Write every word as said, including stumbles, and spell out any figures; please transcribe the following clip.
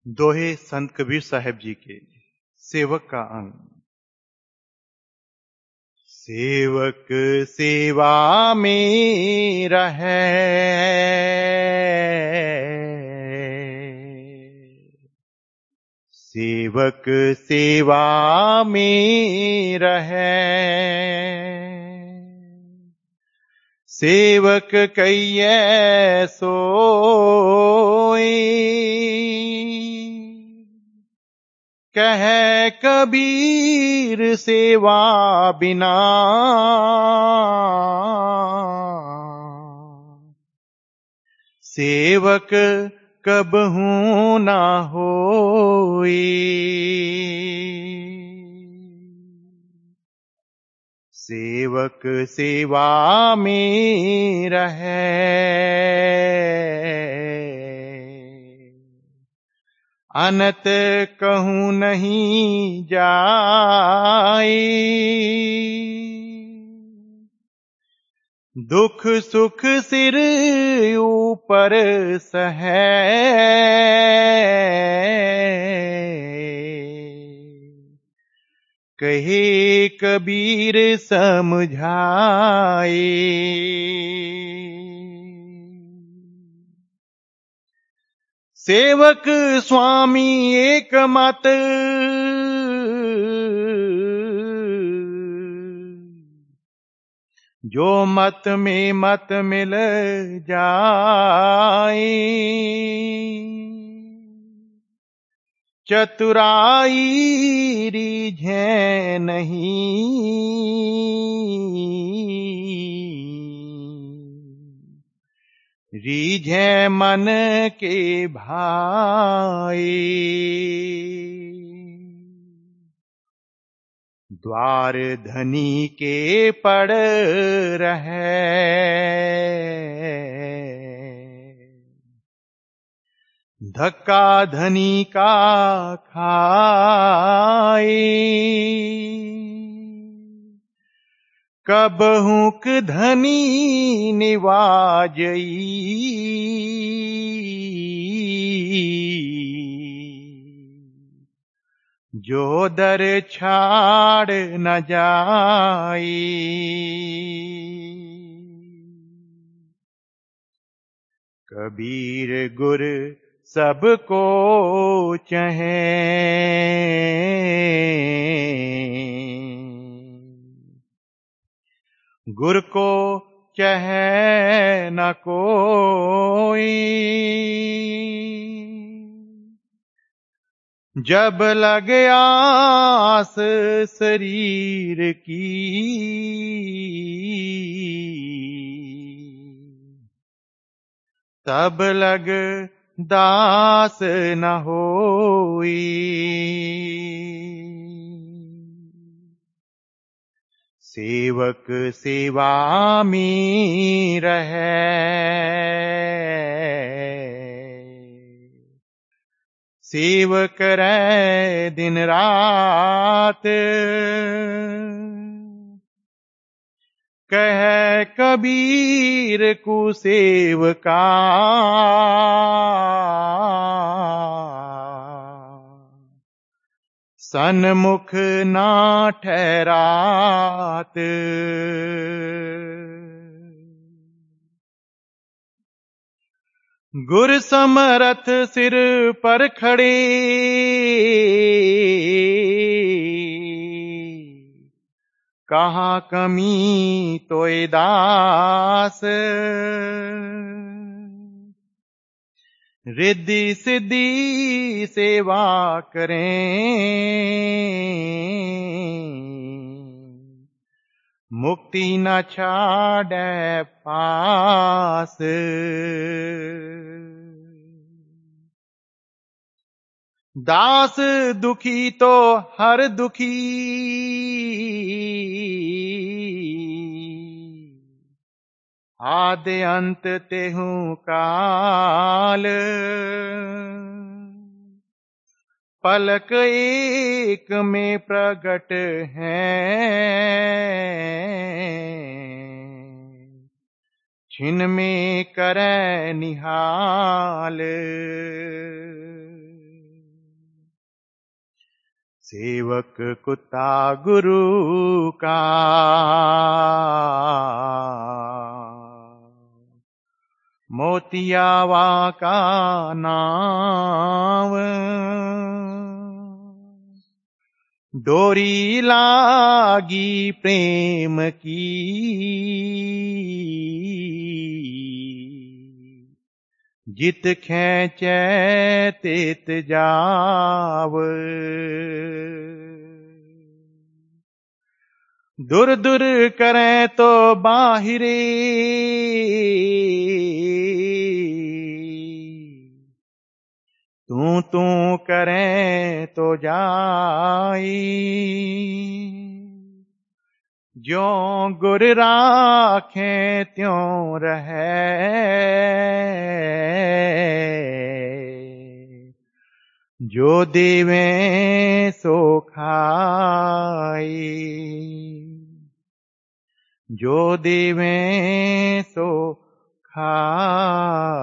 दोहे संत कबीर साहब जी के सेवक का अंग। सेवक सेवा में रहे, सेवक सेवा में रहे, सेवक कहिए सोई, कह कबीर सेवा बिना, सेवक कबहू ना होई। सेवक सेवा में रहे, अनत कहूँ नहीं जाई, दुख सुख सिर ऊपर सहे, कहे कबीर समझाए। सेवक स्वामी एक मत, जो मत में मत मिल जाए, चतुराई रीझे नहीं, रीझे मन के भाई। द्वार धनी के पड़ रहे, धक्का धनी का खाए, कबहुक धनी निवाजई, जो दर छाड़ न जाई। कबीर गुर सबको चहे, गुर को चहे न कोई, जब लगे आस शरीर की, तब लग दास न होई। सेवक सेवा में रहे, सेवक रहे दिन रात, कह कबीर को सेवका, सन्मुख ना ठहरात। गुर समरथ सिर पर खड़े, कहाँ कमी तोय दास, रिद्धि सिद्धि सेवा करें, मुक्ति न छाड़े पास। दास दुखी तो हर दुखी, आदि अंत तेहु काल, पलक एक में प्रगट हैं, छिन में करे निहाल। सेवक कुत्ता गुरु का, मोतियावा का नाव, डोरी लागी प्रेम की, जित खेचे तित जाव। दूर दूर करें तो बाहिरे, तू तू करें तो जाई। ज्यों गुर राखें त्यों रहे, जो देवें सो खाई। जो देवें सो खाई।